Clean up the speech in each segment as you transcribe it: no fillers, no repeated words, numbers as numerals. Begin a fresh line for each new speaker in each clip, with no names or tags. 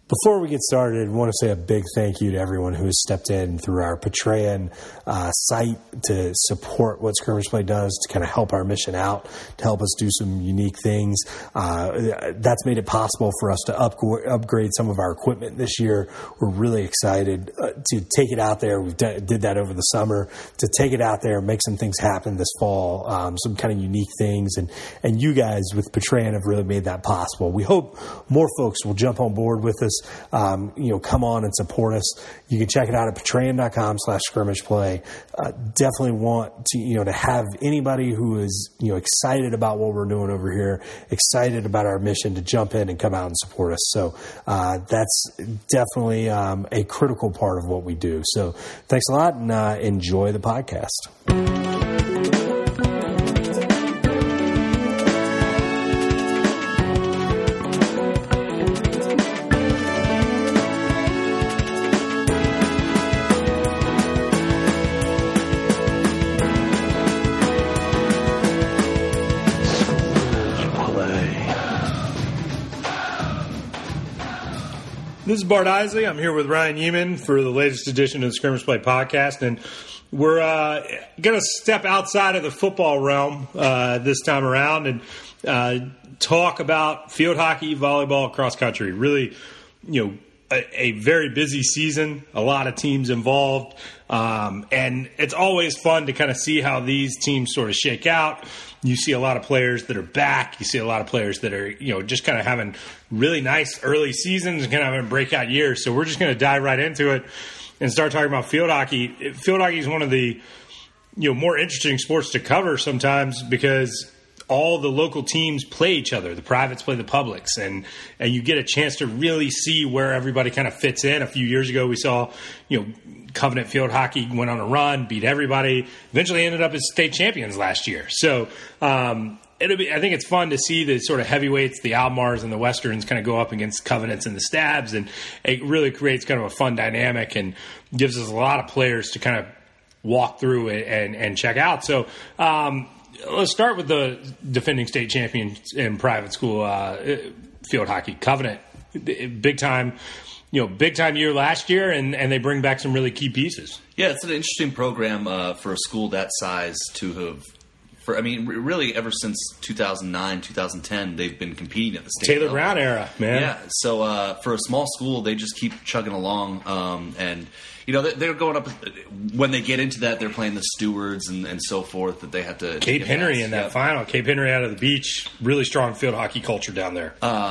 Before we get started, I want to say a big thank you to everyone who has stepped in through our Patreon site to support what Skirmish Play does, to kind of help our mission out, to help us do some unique things. That's made it possible for us to upgrade some of our equipment this year. We're really excited to take it out there. We did that over the summer, to take it out there and make some things happen this fall, some kind of unique things. And you guys with Patreon have really made that possible. We hope more folks will jump on board with us. Come on and support us. You can check it out at patreon.com/skirmishplay. Definitely want to have anybody who is, excited about what we're doing over here, excited about our mission, to jump in and come out and support us. So that's definitely a critical part of what we do. So thanks a lot, and enjoy the podcast.
This is Bart Isley. I'm here with Ryan Yeaman for the latest edition of the Skirmish Play podcast, and we're going to step outside of the football realm this time around and talk about field hockey, volleyball, cross country. Really, a very busy season, a lot of teams involved, and it's always fun to kind of see how these teams sort of shake out. You see a lot of players that are back. You see a lot of players that are, just kind of having really nice early seasons and kind of having breakout years. So we're just going to dive right into it and start talking about field hockey. Field hockey is one of the, more interesting sports to cover sometimes, because all the local teams play each other. The privates play the publics, and you get a chance to really see where everybody kind of fits in. A few years ago, we saw, Covenant Field Hockey went on a run, beat everybody, eventually ended up as state champions last year. So I think it's fun to see the sort of heavyweights, the Almars and the Westerns, kind of go up against Covenants and the Stabs, and it really creates kind of a fun dynamic and gives us a lot of players to kind of walk through and check out. So let's start with the defending state champions in private school field hockey, Covenant. Big time year last year, and they bring back some really key pieces.
Yeah, it's an interesting program for a school that size to have. Really, ever since 2009, 2010, they've been competing at the state
Taylor
level.
Brown era, man.
Yeah, so for a small school, they just keep chugging along, and they're going up. When they get into that, they're playing the Stewards and so forth. That they have to.
Cape Henry in that final. Cape Henry out of the beach. Really strong field hockey culture down there.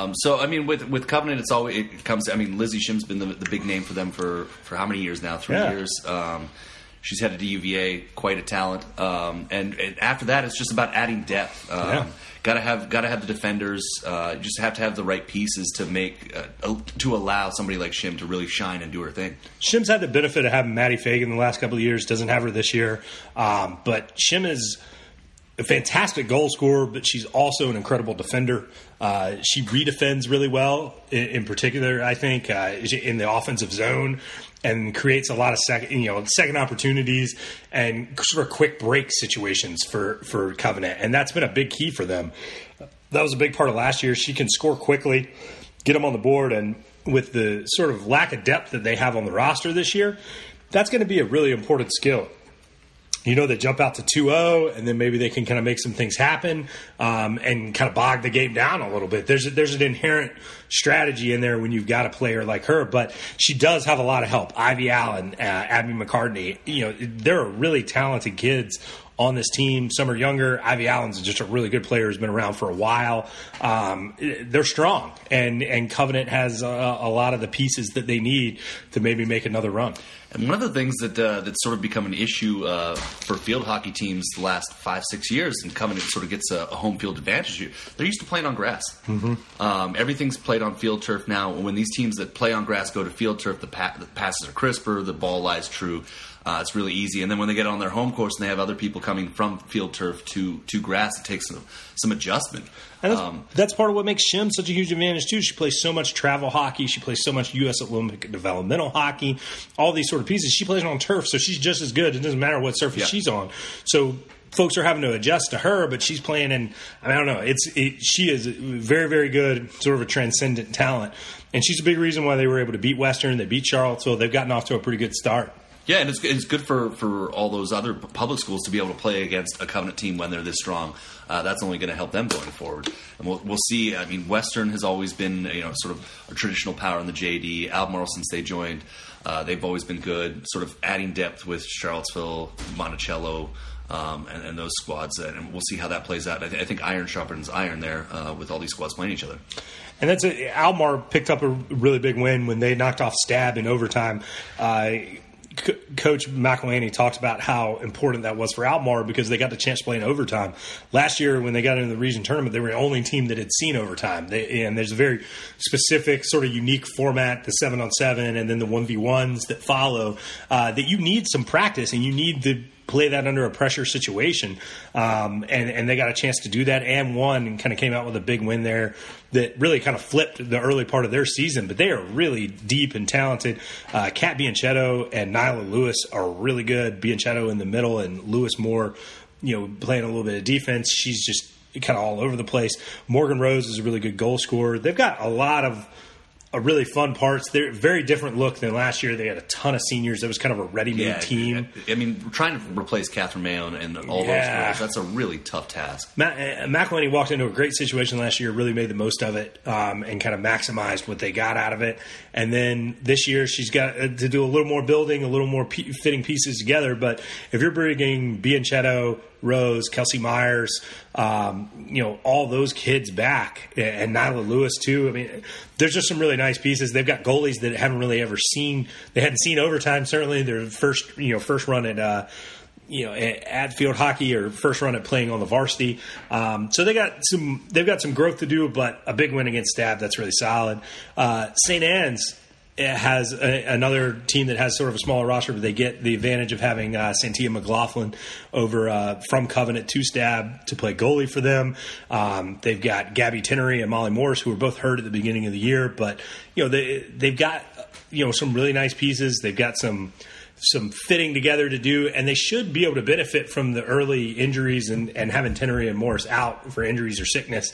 With Covenant, it comes. Lizzie Shim's been the big name for them for how many years now? 3 years. She's headed to UVA, quite a talent. And after that, it's just about adding depth. Gotta have the defenders. You just have to have the right pieces to make to allow somebody like Shim to really shine and do her thing.
Shim's had the benefit of having Maddie Fagan the last couple of years. Doesn't have her this year, but Shim is a fantastic goal scorer, but she's also an incredible defender. She redefends really well, in particular, I think, in the offensive zone, and creates a lot of second opportunities and sort of quick break situations for Covenant. And that's been a big key for them. That was a big part of last year. She can score quickly, get them on the board, and with the sort of lack of depth that they have on the roster this year, that's going to be a really important skill. They jump out to 2-0, and then maybe they can kind of make some things happen and kind of bog the game down a little bit. There's an inherent strategy in there when you've got a player like her, but she does have a lot of help. Ivy Allen, Abby McCartney, there are really talented kids on this team. Some are younger. Ivy Allen's just a really good player who's been around for a while. They're strong, and Covenant has a lot of the pieces that they need to maybe make another run.
And one of the things that's sort of become an issue for field hockey teams the last 5-6 years, and Covenant sort of gets a home field advantage. They're used to playing on grass. Mm-hmm. Everything's played on field turf now. When these teams that play on grass go to field turf, the passes are crisper, the ball lies true. It's really easy. And then when they get on their home course and they have other people coming from field turf to grass, it takes some adjustment.
And that's part of what makes Shim such a huge advantage, too. She plays so much travel hockey. She plays so much U.S. Olympic developmental hockey, all these sort of pieces. She plays on turf, so she's just as good. It doesn't matter what surface she's on. So folks are having to adjust to her, but she's playing in, I don't know, she is very, very good, sort of a transcendent talent. And she's a big reason why they were able to beat Western. They beat Charlottesville. They've gotten off to a pretty good start.
Yeah, and it's good for all those other public schools to be able to play against a Covenant team when they're this strong. That's only going to help them going forward. And we'll see. I mean, Western has always been sort of a traditional power in the JD. Albemarle, since they joined, they've always been good. Sort of adding depth with Charlottesville, Monticello, and those squads. And we'll see how that plays out. I think iron sharpens iron there with all these squads playing each other.
And Albemarle picked up a really big win when they knocked off Stab in overtime. Coach McElhaney talked about how important that was for Albemarle because they got the chance to play in overtime. Last year, when they got into the region tournament, they were the only team that had seen overtime. And there's a very specific, sort of unique format, the 7-on-7 and then the 1v1s that follow, that you need some practice and you need to play that under a pressure situation. And they got a chance to do that and won and kind of came out with a big win there that really kind of flipped the early part of their season. But they are really deep and talented. Kat Bianchetto and Nyla Lewis are really good. Bianchetto in the middle and Lewis more, playing a little bit of defense. She's just kind of all over the place. Morgan Rose is a really good goal scorer. They've got a lot of really fun parts. They're a very different look than last year. They had a ton of seniors. It was kind of a ready-made team.
I mean, trying to replace Catherine Mayo and all those girls, that's a really tough task.
McElhaney walked into a great situation last year, really made the most of it, and kind of maximized what they got out of it. And then this year she's got to do a little more building, a little more fitting pieces together. But if you're bringing Bianchetto, Rose, Kelsey Myers, all those kids back, and Nyla Lewis too. I mean, there's just some really nice pieces. They've got goalies that haven't really ever seen. They hadn't seen overtime. Certainly, their first run at at field hockey or first run at playing on the varsity. So they've got some growth to do, but a big win against Stab, that's really solid. St. Anne's has another team that has sort of a smaller roster, but they get the advantage of having Santia McLaughlin over from Covenant to Stab to play goalie for them. They've got Gabby Tinnery and Molly Morris, who were both hurt at the beginning of the year, but they've got some really nice pieces. They've got some fitting together to do, and they should be able to benefit from the early injuries and having Tinnery and Morris out for injuries or sickness.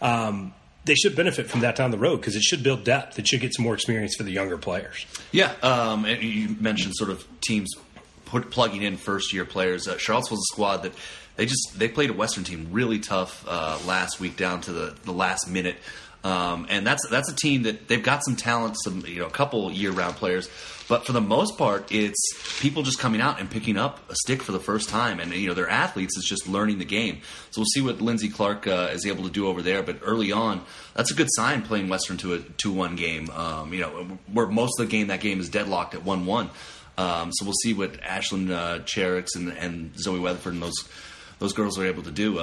They should benefit from that down the road because it should build depth. It should get some more experience for the younger players.
Yeah, and you mentioned sort of teams plugging in first-year players. Charlottesville's a squad that they played a Western team really tough last week down to the last minute. And that's a team that they've got some talent, a couple year-round players, but for the most part, it's people just coming out and picking up a stick for the first time, and they're athletes. It's just learning the game. So we'll see what Lindsay Clark is able to do over there. But early on, that's a good sign playing Western to a 2-1 game. Where most of the game, that game is deadlocked at 1-1. So we'll see what Ashlyn Chericks and Zoe Weatherford and those girls are able to do.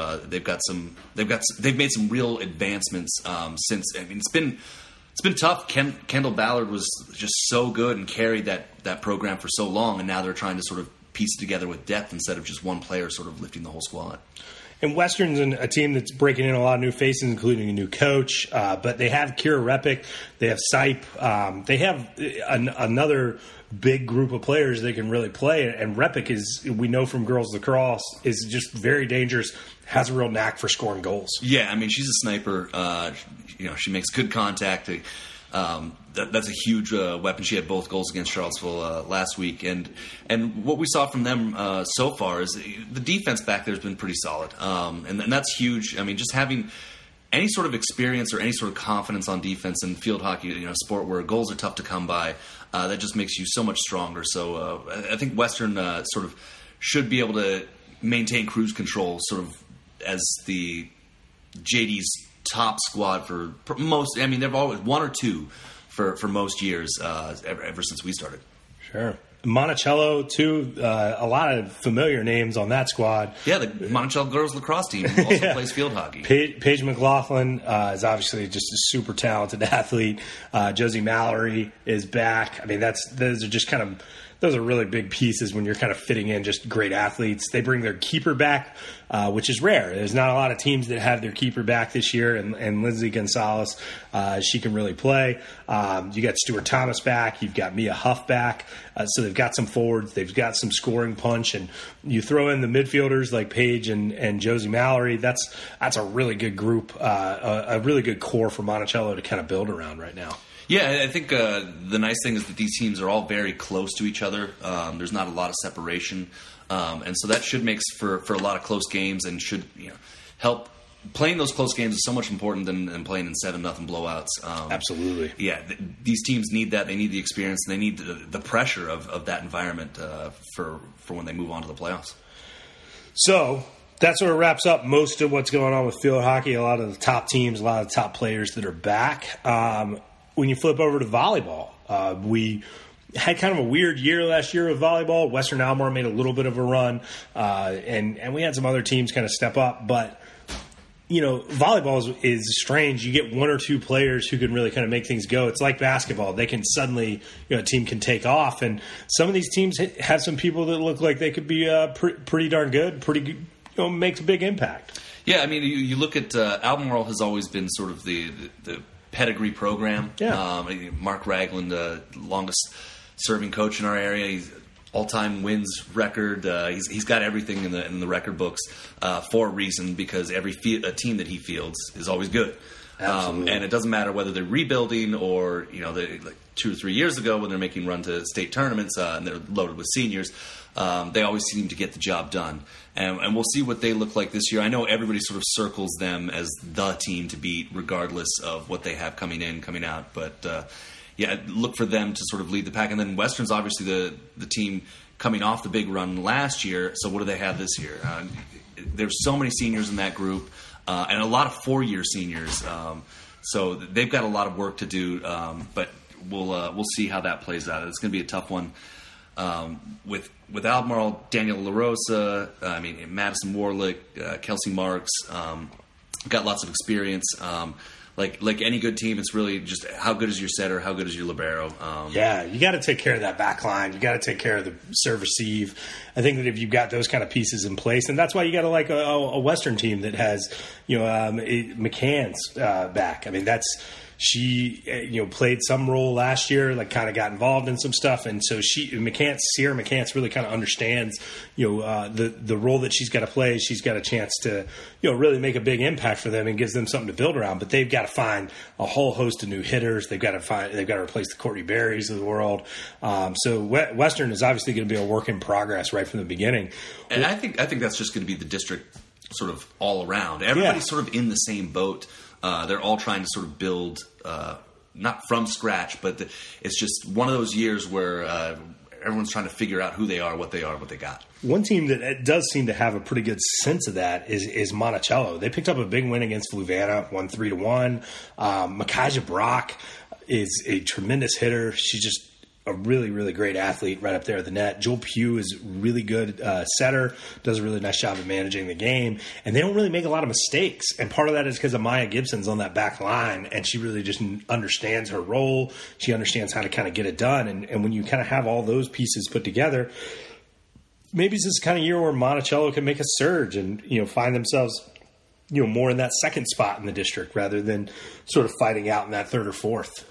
They've made some real advancements since. I mean, it's been tough. Kendall Ballard was just so good and carried that program for so long, and now they're trying to sort of piece it together with depth instead of just one player sort of lifting the whole squad.
And Western's a team that's breaking in a lot of new faces, including a new coach. But they have Kira Repick. They have Sipe. They have another big group of players they can really play. And Repick we know from girls lacrosse, is just very dangerous, has a real knack for scoring goals.
Yeah, I mean, she's a sniper. She makes good contact. That's a huge weapon. She had both goals against Charlottesville last week. And what we saw from them so far is the defense back there has been pretty solid. And that's huge. I mean, just having any sort of experience or any sort of confidence on defense in field hockey, sport where goals are tough to come by, that just makes you so much stronger. So I think Western sort of should be able to maintain cruise control sort of as the JD's top squad for most. I mean, they've always one or two for most years ever since we started.
Sure. Monticello, too. A lot of familiar names on that squad.
Yeah, the Monticello girls lacrosse team also plays field hockey.
Paige McLaughlin is obviously just a super talented athlete. Josie Mallory is back. I mean, those are just kind of those are really big pieces when you're kind of fitting in just great athletes. They bring their keeper back, which is rare. There's not a lot of teams that have their keeper back this year, and Lindsey Gonzalez, she can really play. You got Stuart Thomas back. You've got Mia Huff back. So they've got some forwards. They've got some scoring punch. And you throw in the midfielders like Paige and Josie Mallory. That's a really good group, a really good core for Monticello to kind of build around right now.
Yeah, I think the nice thing is that these teams are all very close to each other. There's not a lot of separation. And so that should make for a lot of close games and should help. Playing those close games is so much important than playing in 7-0 blowouts.
Absolutely.
Yeah, these teams need that. They need the experience, and they need the pressure of that environment for when they move on to the playoffs.
So that sort of wraps up most of what's going on with field hockey. A lot of the top teams, a lot of the top players that are back. When you flip over to volleyball, we had kind of a weird year last year with volleyball. Western Almar made a little bit of a run, and we had some other teams kind of step up, but volleyball is strange. You get one or two players who can really kind of make things go. It's like basketball. They can suddenly, a team can take off. And some of these teams have some people that look like they could be pretty darn good, pretty good, makes a big impact.
Yeah, I mean, you look at Albemarle has always been sort of the pedigree program.
Yeah.
Mark Ragland, longest serving coach in our area. He's all-time wins record. He's got everything in the record books for a reason, because every a team that he fields is always good. And it doesn't matter whether they're rebuilding or like 2 or 3 years ago when they're making run to state tournaments and they're loaded with seniors. They always seem to get the job done. And we'll see what they look like this year. I know everybody sort of circles them as the team to beat regardless of what they have coming in, coming out. But look for them to sort of lead the pack. And then Western's obviously the team coming off the big run last year. So what do they have this year? There's so many seniors in that group and a lot of 4-year seniors. So they've got a lot of work to do. But we'll see how that plays out. It's going to be a tough one. With Albemarle, Daniel LaRosa, Madison Warlick, Kelsey Marks, got lots of experience. Like any good team, it's really just how good is your setter, how good is your libero.
You got to take care of that back line. You got to take care of the serve receive. I think that if you've got those kind of pieces in place, and that's why you got to like a Western team that has McCann's back. I mean, she played some role last year, like kind of got involved in some stuff, and so Sierra McCants really kind of understands the role that she's got to play. She's got a chance to really make a big impact for them and gives them something to build around. But they've got to find a whole host of new hitters. They've got to replace the Courtney Berries of the world. So Western is obviously going to be a work in progress right from the beginning.
And I think that's just going to be the district sort of all around. Everybody's sort of in the same boat. They're all trying to sort of build, not from scratch, but it's just one of those years where everyone's trying to figure out who they are, what they got.
One team that does seem to have a pretty good sense of that is Monticello. They picked up a big win against Fluvanna, won 3-1. Micaiah Brock is a tremendous hitter. She's just a really, really great athlete right up there at the net. Jewel Pugh is really good setter, does a really nice job of managing the game, and they don't really make a lot of mistakes. And part of that is because Amaya Gibson's on that back line, and she really just understands her role. She understands how to kind of get it done. And when you kind of have all those pieces put together, maybe it's this kind of year where Monticello can make a surge and find themselves more in that second spot in the district rather than sort of fighting out in that third or fourth.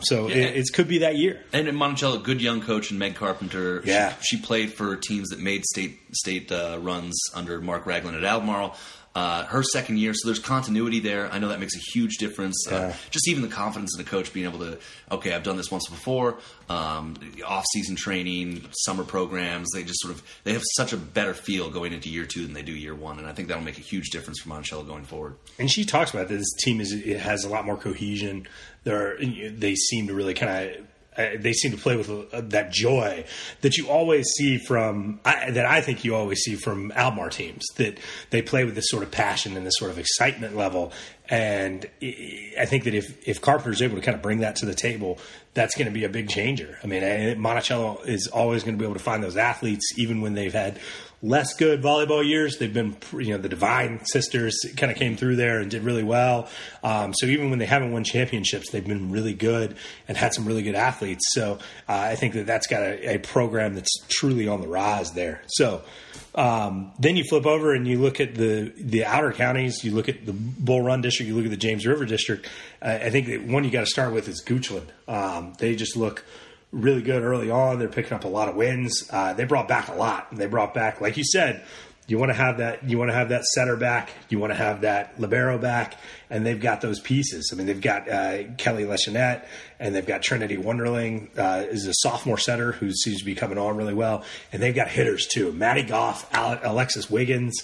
It could be that year.
And in Monticello, good young coach and Meg Carpenter.
Yeah.
She played for teams that made state runs under Mark Ragland at Albemarle. Her second year, so there's continuity there. I know that makes a huge difference. Just even the confidence in the coach being able to, okay, I've done this once before. Off-season training, summer programs, they have such a better feel going into year 2 than they do year 1, and I think that'll make a huge difference for Monticello going forward.
And she talks about that this team has a lot more cohesion. They seem to really kind of. They seem to play with that joy that you always see that I think you always see from Albemarle teams, that they play with this sort of passion and this sort of excitement level. And I think that if Carpenter's able to kind of bring that to the table, that's going to be a big changer. I mean, Monticello is always going to be able to find those athletes, even when they've had less good volleyball years. They've been, the Divine sisters kind of came through there and did really well. So even when they haven't won championships, they've been really good and had some really good athletes. So I think that that's got a program that's truly on the rise there. So then you flip over and you look at the outer counties. You look at the Bull Run district. You look at the James River district. I think that one you got to start with is Goochland. They just look really good early on. They're picking up a lot of wins. They brought back a lot. They brought back, like you said, you want to have that setter back. You want to have that libero back, and they've got those pieces. I mean, they've got Kelly Leschanette, and they've got Trinity Wonderling is a sophomore setter who seems to be coming on really well, and they've got hitters too. Maddie Goff, Alexis Wiggins,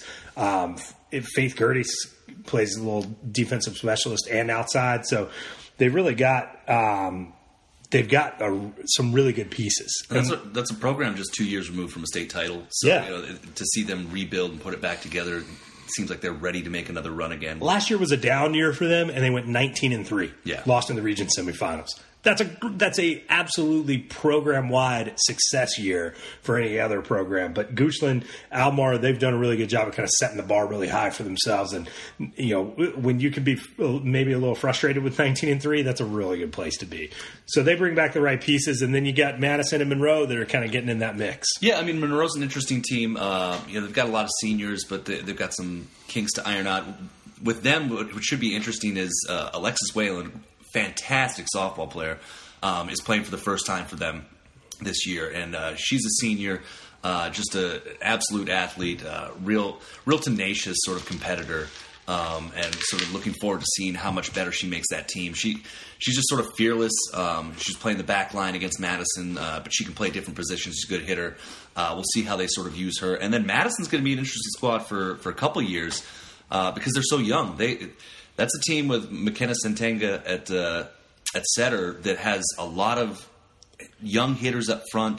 Faith Gerdes plays a little defensive specialist and outside. So they really got. They've got some really good pieces.
That's a program just 2 years removed from a state title. So to see them rebuild and put it back together, it seems like they're ready to make another run again.
Last year was a down year for them, and they went 19-3.
Yeah,
lost in the region semifinals. That's a absolutely program-wide success year for any other program. But Goochland, Albemarle, they've done a really good job of kind of setting the bar really high for themselves. And, when you can be maybe a little frustrated with 19-3, that's a really good place to be. So they bring back the right pieces. And then you got Madison and Monroe that are kind of getting in that mix.
Yeah, I mean, Monroe's an interesting team. They've got a lot of seniors, but they've got some kinks to iron out. With them, what should be interesting is Alexis Whalen, fantastic softball player, is playing for the first time for them this year, and she's a senior, just an absolute athlete, real tenacious sort of competitor, and sort of looking forward to seeing how much better she makes that team. She's just sort of fearless. She's playing the back line against Madison, but she can play different positions. She's a good hitter. We'll see how they sort of use her, and then Madison's going to be an interesting squad for a couple of years because they're so young. That's a team with McKenna Sentenga at setter that has a lot of young hitters up front.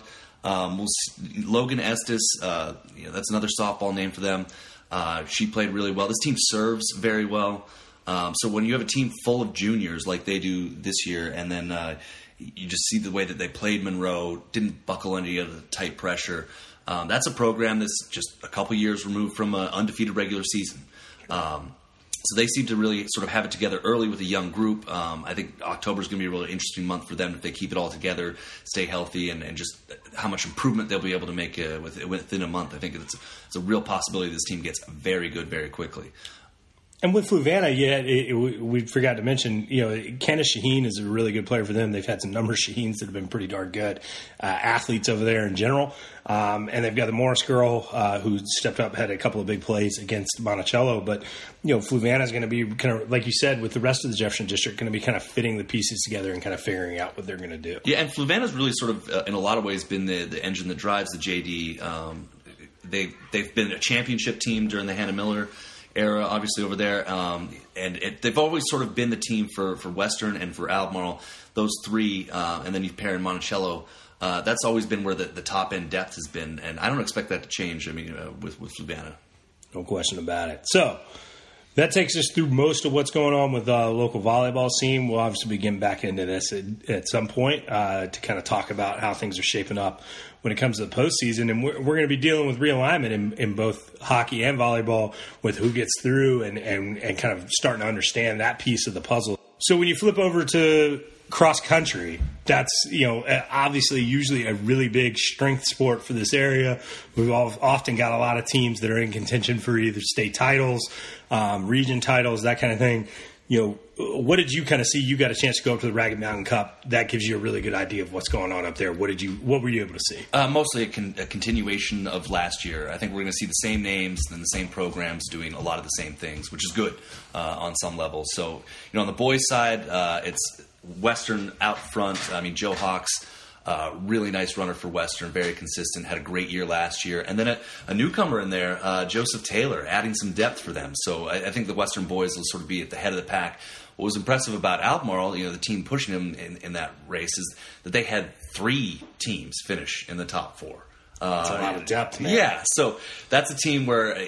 Logan Estes, that's another softball name for them. She played really well. This team serves very well. So when you have a team full of juniors like they do this year, and then you just see the way that they played Monroe, didn't buckle under the tight pressure. That's a program that's just a couple years removed from an undefeated regular season. So they seem to really sort of have it together early with a young group. I think October is going to be a really interesting month for them if they keep it all together, stay healthy, and just how much improvement they'll be able to make within a month. I think it's a real possibility this team gets very good very quickly.
And with Fluvanna, we forgot to mention, Kenneth Shaheen is a really good player for them. They've had some number of Shaheens that have been pretty darn good athletes over there in general. And they've got the Morris girl who stepped up, had a couple of big plays against Monticello. But, Fluvanna is going to be kind of, like you said, with the rest of the Jefferson District, going to be kind of fitting the pieces together and kind of figuring out what they're going to do.
Yeah, and Fluvanna's really sort of, in a lot of ways, been the engine that drives the JD. They've been a championship team during the Hannah Miller era, obviously, over there. And they've always sort of been the team for Western and for Albemarle, those three, and then you pair in Monticello. That's always been where the top-end depth has been, and I don't expect that to change, with Fluvanna.
No question about it. So that takes us through most of what's going on with the local volleyball scene. We'll obviously be getting back into this at some point to kind of talk about how things are shaping up when it comes to the postseason. And we're going to be dealing with realignment in both hockey and volleyball with who gets through and kind of starting to understand that piece of the puzzle. So when you flip over to cross country, that's obviously usually a really big strength sport for this area. We've often got a lot of teams that are in contention for either state titles, region titles, that kind of thing. What did you kind of see? You got a chance to go up to the Ragged Mountain Cup. That gives you a really good idea of what's going on up there. What were you able to see?
Mostly a continuation of last year. I think we're going to see the same names and the same programs doing a lot of the same things, which is good on some level. So, on the boys' side, it's Western out front. Joe Hawks, really nice runner for Western, very consistent, had a great year last year. And then a newcomer in there, Joseph Taylor, adding some depth for them. So I think the Western boys will sort of be at the head of the pack. What was impressive about Albemarle, the team pushing them in that race, is that they had 3 teams finish in the top 4.
That's a lot of depth, man.
Yeah, so that's a team where,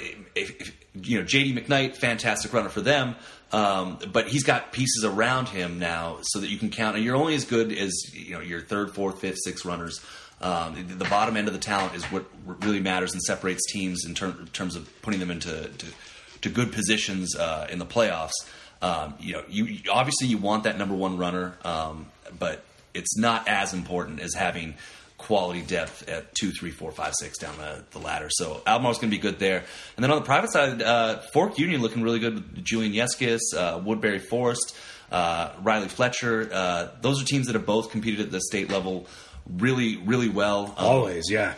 J.D. McKnight, fantastic runner for them, but he's got pieces around him now so that you can count. And you're only as good as your third, fourth, fifth, sixth runners. The bottom end of the talent is what really matters and separates teams in terms of putting them into good positions in the playoffs. You obviously you want that number one runner, but it's not as important as having quality depth at 2, 3, 4, 5, 6 down the ladder. So Albemarle's going to be good there. And then on the private side, Fork Union looking really good with Julian Yeskis, Woodbury Forest, Riley Fletcher. Those are teams that have both competed at the state level really, really well.
Always, yeah.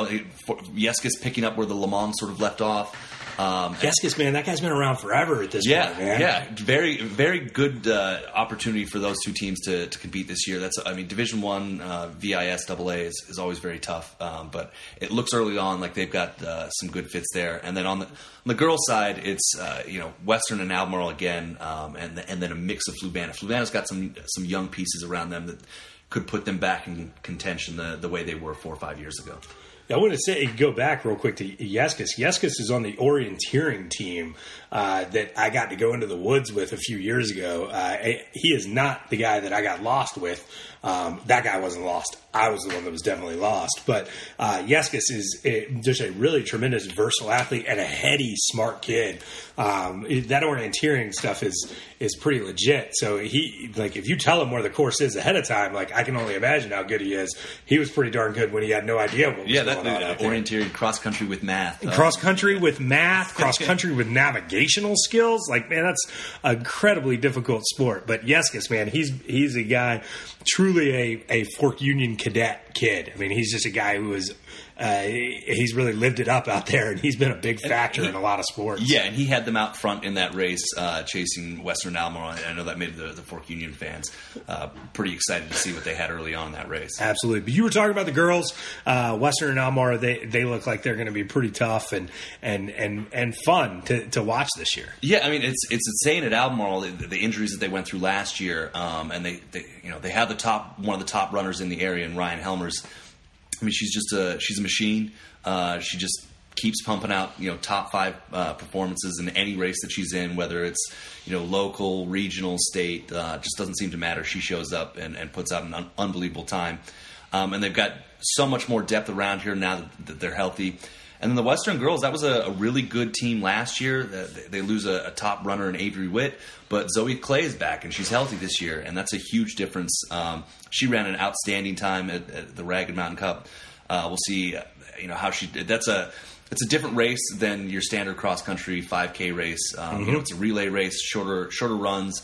Yeskis picking up where the Le Mans sort of left off.
Yeskis, man, that guy's been around forever at this point, man.
Yeah, very, very good opportunity for those two teams to compete this year. Division I VIS AA is always very tough, but it looks early on like they've got some good fits there. And then on the girls' side, it's Western and Albemarle again, and then a mix of Fluvanna. Fluvanna's got some young pieces around them that could put them back in contention the way they were 4 or 5 years ago.
I want to go back real quick to Yeskis. Yeskis is on the orienteering team that I got to go into the woods with a few years ago. He is not the guy that I got lost with. That guy wasn't lost. I was the one that was definitely lost. But Yeskis is just a really tremendous, versatile athlete and a heady, smart kid. That orienteering stuff is pretty legit. So if you tell him where the course is ahead of time, I can only imagine how good he is. He was pretty darn good when he had no idea what was going on.
Orienteering, cross country with math.
Cross country with math, cross country with navigational skills. Man, that's an incredibly difficult sport. But Yeskis, man, he's a guy, truly a Fork Union cadet kid. He's just a guy who is he's really lived it up out there, and he's been a big factor in a lot of sports.
Yeah, and he had them out front in that race, chasing Western Albemarle. I know that made the Fork Union fans pretty excited to see what they had early on in that race.
Absolutely. But you were talking about the girls, Western and Albemarle. They look like they're going to be pretty tough and fun to watch this year.
Yeah, it's insane at Albemarle the injuries that they went through last year, and they have one of the top runners in the area in Ryan Helmers. She's a machine. She just keeps pumping out, top 5 performances in any race that she's in, whether it's, local, regional, state, just doesn't seem to matter. She shows up and puts out an unbelievable time. And they've got so much more depth around here now that they're healthy. And then the Western girls, that was a really good team last year. They lose a top runner in Avery Witt, but Zoe Clay is back, and she's healthy this year, and that's a huge difference. She ran an outstanding time at the Ragged Mountain Cup. We'll see, how she did. It's a different race than your standard cross country 5K race. It's a relay race, shorter runs.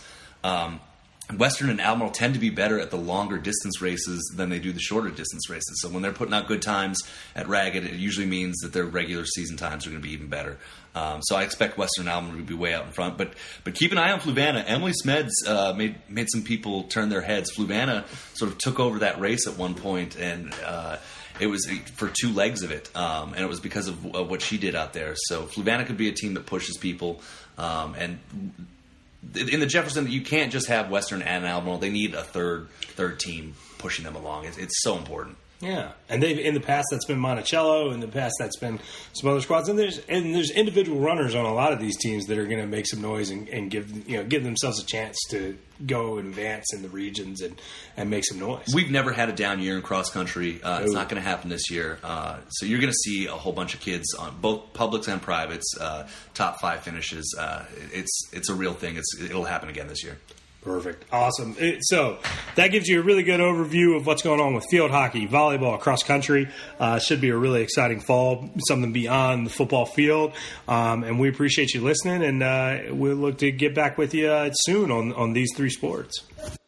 Western and Albemarle tend to be better at the longer distance races than they do the shorter distance races. So when they're putting out good times at Ragged, it usually means that their regular season times are going to be even better. So I expect Western and Albemarle to be way out in front. But keep an eye on Fluvanna. Emily Smeds made some people turn their heads. Fluvanna sort of took over that race at one point, and it was for 2 legs of it, and it was because of what she did out there. So Fluvanna could be a team that pushes people, and in the Jefferson, you can't just have Western and Albemarle. They need a third team pushing them along. It's so important.
Yeah, and in the past that's been Monticello. In the past that's been some other squads. And there's individual runners on a lot of these teams that are going to make some noise and give themselves a chance to go and advance in the regions and make some noise.
We've never had a down year in cross country. It's not going to happen this year. So you're going to see a whole bunch of kids on both publics and privates, top 5 finishes. It's a real thing. It'll happen again this year.
Perfect. Awesome. So that gives you a really good overview of what's going on with field hockey, volleyball, cross country. Should be a really exciting fall, something beyond the football field. And we appreciate you listening, and we'll look to get back with you soon on these 3 sports.